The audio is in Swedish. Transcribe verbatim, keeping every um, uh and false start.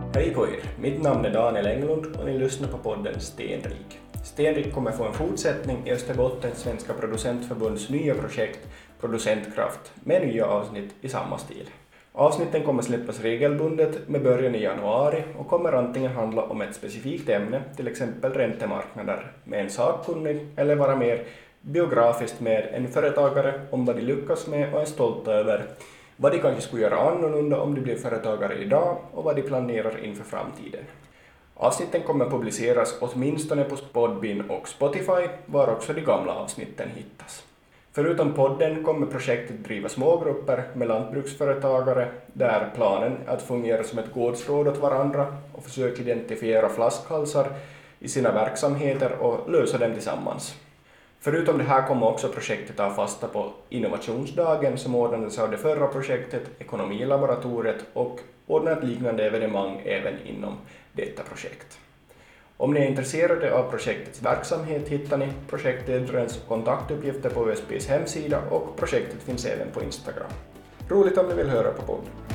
Hej på er, mitt namn är Daniel Englund och ni lyssnar på podden Stenrik. Stenrik kommer få en fortsättning i Österbottens Svenska Producentförbunds nya projekt Producentkraft med nya avsnitt i samma stil. Avsnitten kommer släppas regelbundet med början i januari och kommer antingen handla om ett specifikt ämne, till exempel räntemarknader, med en sakkunnig eller vara mer biografiskt med en företagare om vad de lyckas med och är stolta över, vad de kanske skulle göra annorlunda om de blir företagare idag och vad de planerar inför framtiden. Avsnitten kommer publiceras åtminstone på Podbean och Spotify, var också de gamla avsnitten hittas. Förutom podden kommer projektet driva smågrupper med lantbruksföretagare där planen är att fungera som ett gårdsråd åt varandra och försöka identifiera flaskhalsar i sina verksamheter och lösa dem tillsammans. Förutom det här kommer också projektet ta fasta på innovationsdagen som ordnades av det förra projektet, Ekonomilaboratoriet, och ordna ett liknande evenemang även inom detta projekt. Om ni är intresserade av projektets verksamhet hittar ni projektledarens kontaktuppgifter på U S B:s hemsida och projektet finns även på Instagram. Roligt om ni vill höra på podden.